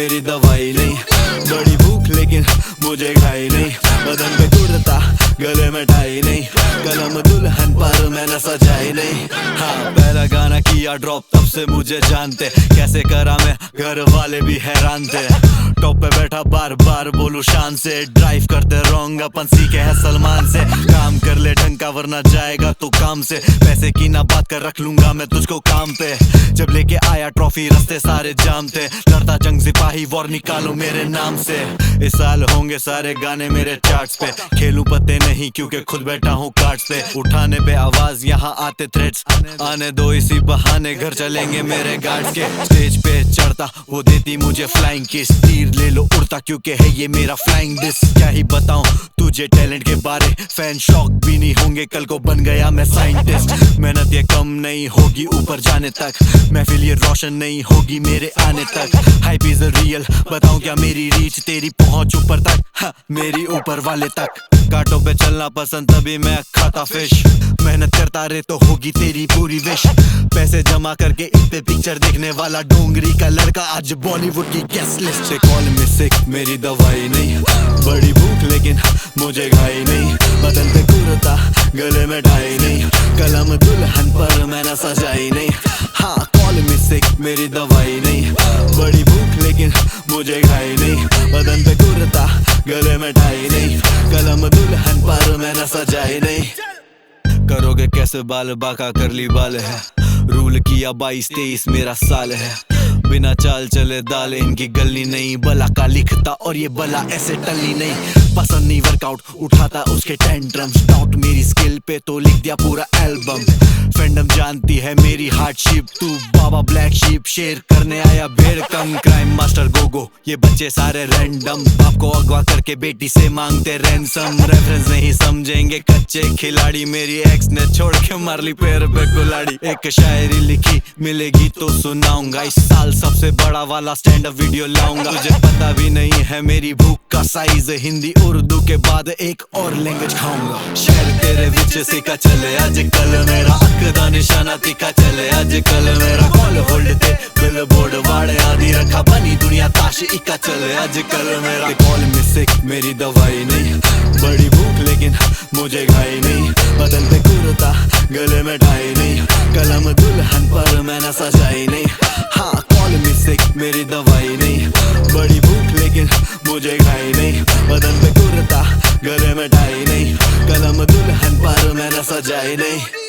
मेरी दवाई नहीं। बड़ी भूख लेकिन मुझे खाई नहीं, बदन पे कुर्ता गले में टाई नहीं, कलम दुल्हन पर मैंने सजाई नहीं। हाँ पहला गाना किया ड्रॉप तब से मुझे जानते, कैसे करा मैं घर वाले भी हैरान थे। टॉप पे बैठा बार बार बोलूं शान से, ड्राइव करते रॉन्ग अपन सीखे है सलमान से। काम कर ले ढंग का वरना जाएगा तो काम से, पैसे की ना बात कर रख लूंगा मैं तुझको काम पे। जब लेके आया ट्रॉफी रास्ते सारे जाम थे, लड़ता जंग सिपाही वॉर निकालो मेरे नाम से। इस साल होंगे सारे गाने मेरे चार्ट्स पे, खेलूं पत्ते नहीं क्योंकि खुद बैठा हूँ कार्ड्स पे। उठाने पे आवाज यहाँ आते थ्रेड्स, आने दो इसी बहाने घर चलेंगे मेरे गार्ड्स के। स्टेज पे चढ़ता वो देती मुझे फ्लाइंग किस, तीर ले लो उड़ता क्योंकि है ये मेरा फ्लाइंग डिस। क्या ही बताऊं तुझे टैलेंट के बारे, फैन शॉक भी नहीं होंगे कल को बन गया मैं साइंटिस्ट। मेहनत ये कम नहीं होगी ऊपर जाने तक, महफिल ये रोशन नहीं होगी मेरे आने तक। हाइप इज रियल बताऊं क्या मेरी रीच, तेरी पहुंच ऊपर तक हाँ, मेरी ऊपर वाले तक। कांटों पे चलना पसंद तभी मैं खाता फिश, मेहनत करता रे तो होगी तेरी पूरी विश। पैसे जमा करके इन पे पिक्चर देखने वाला डोंगरी का लड़का आज बॉलीवुड की गेस्ट लिस्ट पे। कॉल में सिक मेरी दवाई नहीं, बड़ी भूख लेकिन मुझे खाई नहीं, बदन पे कुर्ता गले में टाई नहीं, कलम दुल्हन पर मैंने सजाई नहीं। हाँ कॉल में सिक मेरी दवाई नहीं, बड़ी भूख लेकिन मुझे खाई नहीं, बदन पे कुर्ता गले में टाई नहीं, कलम दुल्हन पर मैंने सजाई नहीं। करोगे कैसे बाल बाका कर ली बाल है, रूल किया 22-23 मेरा साल है। बिना चाल चले दाल इनकी गलनी नहीं, बला का लिखता और ये बला ऐसे टलनी नहीं। पसंद नहीं वर्कआउट उठाता उसके टेंट्रम्स, डाउट मेरी स्किल पे तो लिख दिया पूरा एल्बम। फैंडम जानती है मेरी हार्डशिप, तू बाबा ब्लैक शीप शेर करने आया भेड़ कम। क्राइम मास्टर गोगो ये बच्चे सारे रैंडम, बाप को अगवा करके बेटी से मांगते रैंसम। रेफरेंस नहीं समझेंगे कच्चे खिलाड़ी, मेरी एक्स ने छोड़ के मार ली पैर पे कुल्हाड़ी। एक शायरी लिखी मिलेगी तो सुनाऊंगा, इस साल सबसे बड़ा वाला स्टैंड अप वीडियो लाऊंगा। तुझे पता भी नहीं है मेरी भूख का साइज, हिंदी उर्दू के बाद एक और लैंग्वेज खाऊंगा। शहर तेरे विच सिखा चले आज कल मेरा, अकदा निशाना तिखा चले आज कल मेरा। कॉल होल्ड ते बिल बोर्ड वाड़े आदि रखा, बनी दुनिया ताश इका चले आज कल मेरा। कॉल में सिक मेरी दवाई नहीं, बड़ी भूख लेकिन मुझे खाई नहीं, बदन पे कुर्ता गले में टाई नहीं, कलम दुल्हन पर मैंने सजाई नहीं। हाँ कॉल में सिक मेरी दवाई नहीं, बड़ी भूख लेकिन मुझे खाई नहीं, बदन पे कुर्ता गले में टाई नहीं, कलम दुल्हन पर मैंने सजाई नहीं।